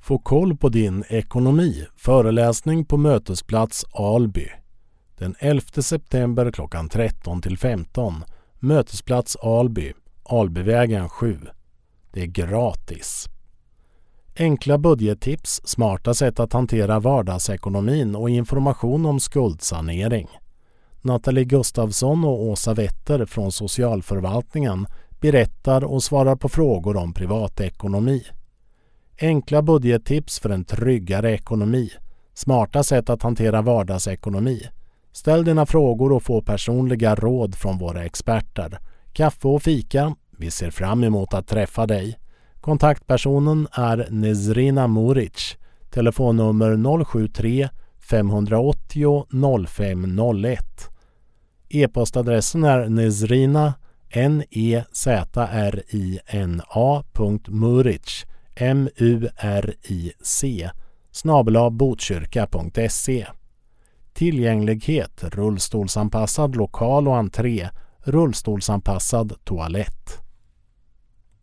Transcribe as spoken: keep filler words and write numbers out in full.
Få koll på din ekonomi. Föreläsning på Mötesplats Alby. Den elfte september klockan tretton till femton. Mötesplats Alby. Albyvägen sju. Det är gratis. Enkla budgettips, smarta sätt att hantera vardagsekonomin och information om skuldsanering. Nathalie Gustafsson och Åsa Wetter från socialförvaltningen berättar och svarar på frågor om privatekonomi. Enkla budgettips för en tryggare ekonomi. Smarta sätt att hantera vardagsekonomi. Ställ dina frågor och få personliga råd från våra experter. Kaffe och fika. Vi ser fram emot att träffa dig. Kontaktpersonen är Nezrina Muric. Telefonnummer noll sju tre fem åtta noll noll fem noll ett. E-postadressen är nezrina n e z r i n a punkt muric m u r i c snabel-a botkyrka punkt se. Tillgänglighet, rullstolsanpassad lokal och entré, rullstolsanpassad toalett.